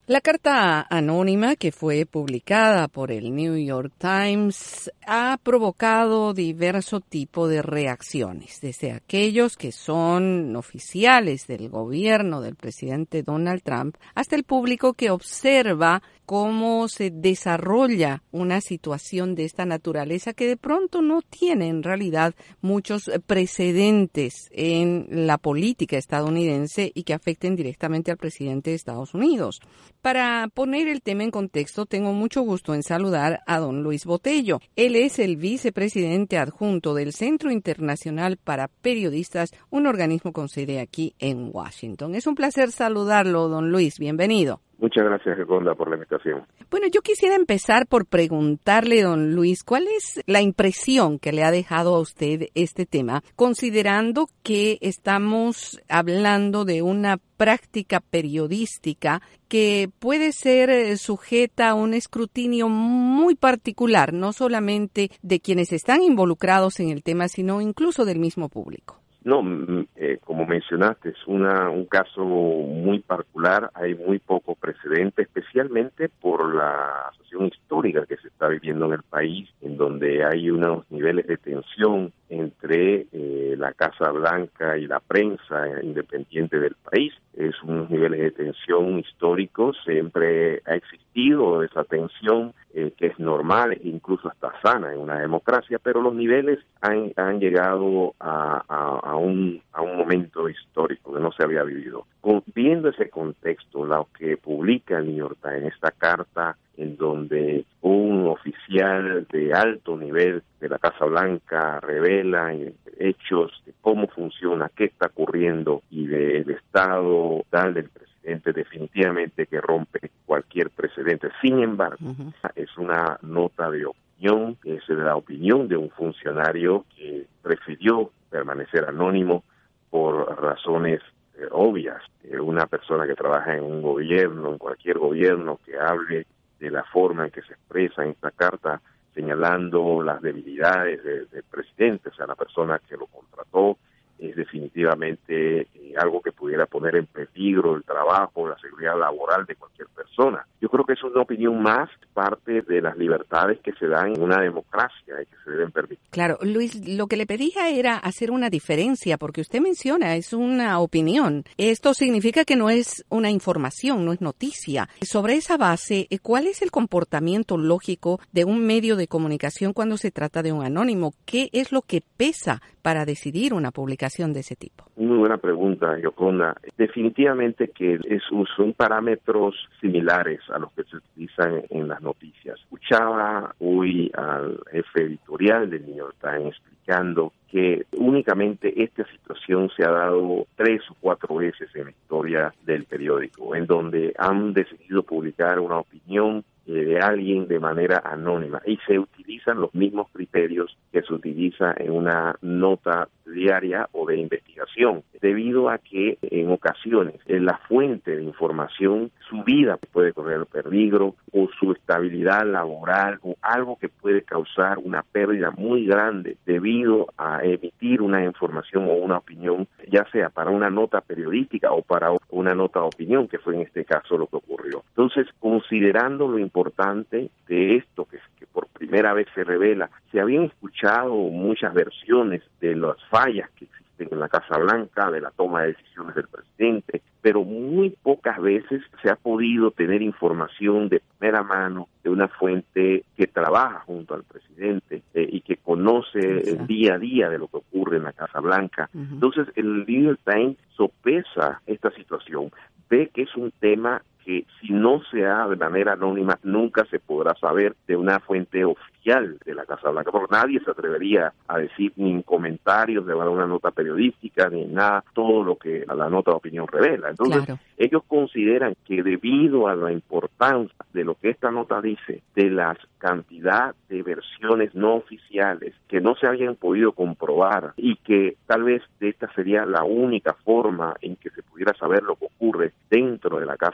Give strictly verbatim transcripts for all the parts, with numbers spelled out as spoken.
La carta anónima que fue publicada por el New York Times ha provocado diverso tipo de reacciones, desde aquellos que son oficiales del gobierno del presidente Donald Trump hasta el público que observa cómo se desarrolla una situación de esta naturaleza que de pronto no tiene en realidad muchos precedentes en la política estadounidense y que afecten directamente al presidente de Estados Unidos. Para poner el tema en contexto, tengo mucho gusto en saludar a don Luis Botello. Él es el vicepresidente adjunto del Centro Internacional para Periodistas, un organismo con sede aquí en Washington. Es un placer saludarlo, don Luis. Bienvenido. Muchas gracias, Reconda, por la invitación. Bueno, yo quisiera empezar por preguntarle, don Luis, ¿cuál es la impresión que le ha dejado a usted este tema, considerando que estamos hablando de una práctica periodística que puede ser sujeta a un escrutinio muy particular, no solamente de quienes están involucrados en el tema, sino incluso del mismo público? No, eh, como mencionaste, es una, un caso muy particular, hay muy poco precedente, especialmente por la situación histórica que se está viviendo en el país, en donde hay unos niveles de tensión entre eh, la Casa Blanca y la prensa independiente del país. Es unos niveles de tensión históricos, siempre ha existido esa tensión eh, que es normal e incluso hasta sana en una democracia, pero los niveles han, han llegado a, a, a, un, a un momento histórico que no se había vivido. Con, viendo ese contexto, lo que publica el New York Times, esta carta en donde un oficial de alto nivel de la Casa Blanca revela hechos de cómo funciona, qué está ocurriendo y del estado tal del presidente, definitivamente que rompe cualquier precedente. Sin embargo, uh-huh. es una nota de opinión, es la opinión de un funcionario que prefirió permanecer anónimo por razones eh, obvias. Eh, una persona que trabaja en un gobierno, en cualquier gobierno, que hable de la forma en que se expresa en esta carta, señalando las debilidades del de presidente, o sea, la persona que lo contrató, es definitivamente eh, algo que pudiera poner en peligro el trabajo, la seguridad laboral de cualquier persona. Yo creo que es una opinión más parte de las libertades que se dan en una democracia y que se deben permitir. Claro, Luis, lo que le pedía era hacer una diferencia, porque usted menciona, es una opinión. Esto significa que no es una información, no es noticia. Sobre esa base, ¿cuál es el comportamiento lógico de un medio de comunicación cuando se trata de un anónimo? ¿Qué es lo que pesa para decidir una publicación de ese tipo? Muy buena pregunta, Yoconda. Definitivamente que es, son parámetros similares a los que se utilizan en las noticias. Escuchaba hoy al jefe editorial del New York Times explicando que únicamente esta situación se ha dado tres o cuatro veces en la historia del periódico, en donde han decidido publicar una opinión de alguien de manera anónima y se utilizan los mismos criterios que se utiliza en una nota diaria o de investigación, debido a que en ocasiones en la fuente de información, su vida puede correr peligro o su estabilidad laboral o algo que puede causar una pérdida muy grande debido a emitir una información o una opinión, ya sea para una nota periodística o para una nota de opinión, que fue en este caso lo que ocurrió. Entonces, considerando lo importante de esto que, que por primera vez se revela, se habían escuchado muchas versiones de las fallas que existen en la Casa Blanca, de la toma de decisiones del presidente, pero muy pocas veces se ha podido tener información de primera mano de una fuente que trabaja junto al presidente eh, y que conoce sí, el día a día de lo que ocurre en la Casa Blanca. Uh-huh. Entonces, el New York Times sopesa esta situación, ve que es un tema que si no se da de manera anónima, nunca se podrá saber de una fuente oficial de la Casa Blanca, porque nadie se atrevería a decir ni comentarios de una nota periodística, ni nada, todo lo que la nota de opinión revela. Entonces, claro. Ellos consideran que debido a la importancia de lo que esta nota dice, de la cantidad de versiones no oficiales que no se habían podido comprobar y que tal vez esta sería la única forma en que se pudiera saber lo que ocurre dentro de la Casa Blanca,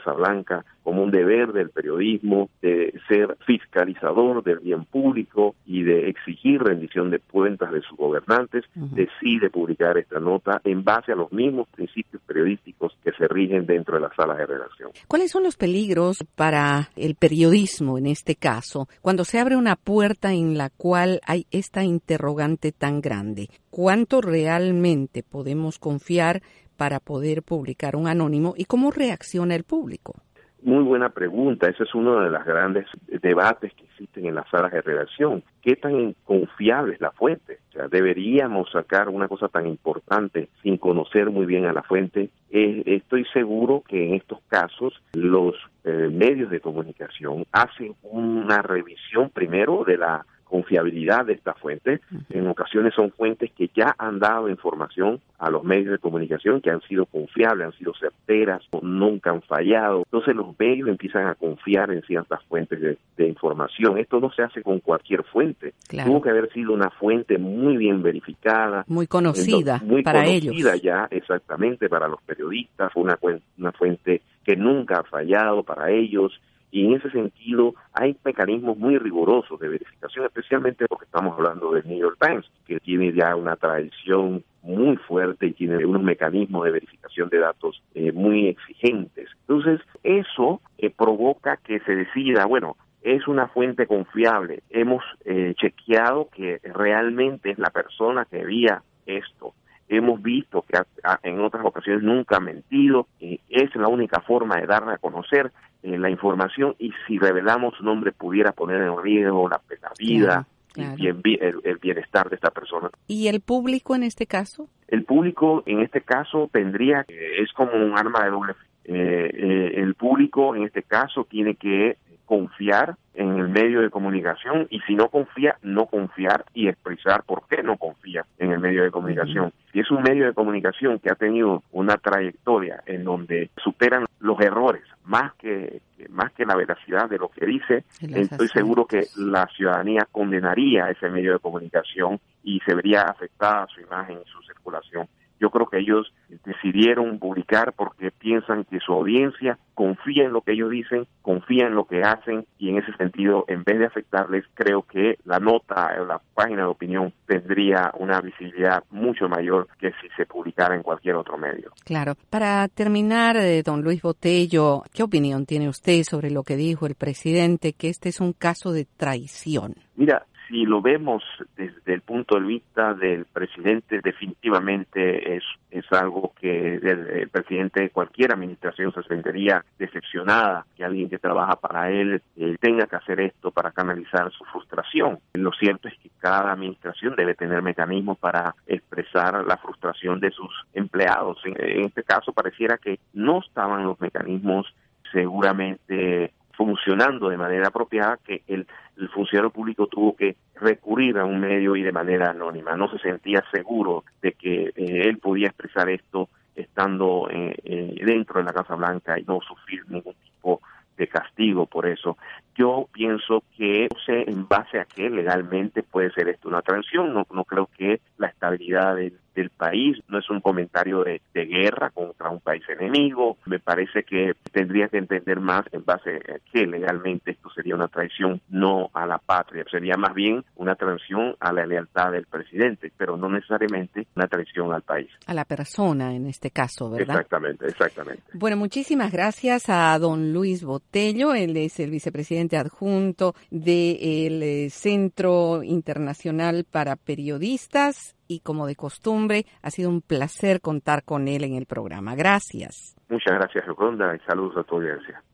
Blanca como un deber del periodismo de ser fiscalizador del bien público y de exigir rendición de cuentas de sus gobernantes, uh-huh. decide publicar esta nota en base a los mismos principios periodísticos que se rigen dentro de las salas de redacción. ¿Cuáles son los peligros para el periodismo en este caso, cuando se abre una puerta en la cual hay esta interrogante tan grande? ¿Cuánto realmente podemos confiar para poder publicar un anónimo y cómo reacciona el público? Muy buena pregunta. Ese es uno de los grandes debates que existen en las salas de redacción. ¿Qué tan confiable es la fuente? O sea, deberíamos sacar una cosa tan importante sin conocer muy bien a la fuente. Eh, estoy seguro que en estos casos los eh, medios de comunicación hacen una revisión primero de la confiabilidad de esta fuente. En ocasiones son fuentes que ya han dado información a los medios de comunicación que han sido confiables, han sido certeras, nunca han fallado. Entonces los medios empiezan a confiar en ciertas fuentes de, de información. Esto no se hace con cualquier fuente. Claro. Tuvo que haber sido una fuente muy bien verificada. Muy conocida muy para conocida ellos. ya exactamente para los periodistas. Fue una, una fuente que nunca ha fallado para ellos. Y en ese sentido hay mecanismos muy rigurosos de verificación, especialmente porque estamos hablando del New York Times, que tiene ya una tradición muy fuerte y tiene unos mecanismos de verificación de datos eh, muy exigentes. Entonces, eso eh, provoca que se decida, bueno, es una fuente confiable, hemos eh, chequeado que realmente es la persona que envía esto. Hemos visto que a, a, en otras ocasiones nunca ha mentido, eh, es la única forma de darle a conocer eh, la información y si revelamos su nombre pudiera poner en riesgo la, la vida claro, claro. y el, el bienestar de esta persona. ¿Y el público en este caso? El público en este caso tendría, eh, es como un arma de doble filo. Eh, eh, el público en este caso tiene que confiar en el medio de comunicación y si no confía, no confiar y expresar por qué no confía en el medio de comunicación. Uh-huh. Si es un medio de comunicación que ha tenido una trayectoria en donde superan los errores más que más que la veracidad de lo que dice, estoy seguro que la ciudadanía condenaría a ese medio de comunicación y se vería afectada su imagen y su circulación. Yo creo que ellos decidieron publicar porque piensan que su audiencia confía en lo que ellos dicen, confía en lo que hacen y en ese sentido, en vez de afectarles, creo que la nota, la página de opinión tendría una visibilidad mucho mayor que si se publicara en cualquier otro medio. Claro. Para terminar, eh, don Luis Botello, ¿qué opinión tiene usted sobre lo que dijo el presidente, que este es un caso de traición? Mira, si lo vemos desde el punto de vista del presidente, definitivamente es es algo que el, el presidente de cualquier administración se sentiría decepcionada que alguien que trabaja para él eh, tenga que hacer esto para canalizar su frustración. Lo cierto es que cada administración debe tener mecanismos para expresar la frustración de sus empleados. En, en este caso pareciera que no estaban los mecanismos seguramente funcionando de manera apropiada, que el, el funcionario público tuvo que recurrir a un medio y de manera anónima. No se sentía seguro de que eh, él podía expresar esto estando eh, eh, dentro de la Casa Blanca y no sufrir ningún tipo de castigo por eso. Yo pienso que, no sé en base a qué legalmente puede ser esto una traición. No, no creo que la estabilidad del, del país, no es un comentario de, de guerra contra un país enemigo. Me parece que tendría que entender más en base a que legalmente esto sería una traición no a la patria, sería más bien una traición a la lealtad del presidente, pero no necesariamente una traición al país. A la persona en este caso, ¿verdad? Exactamente, exactamente. Bueno, muchísimas gracias a don Luis Botello, él es el vicepresidente adjunto del Centro Internacional para Periodistas y como de costumbre ha sido un placer contar con él en el programa. Gracias. Muchas gracias, Yoconda, y saludos a tu audiencia.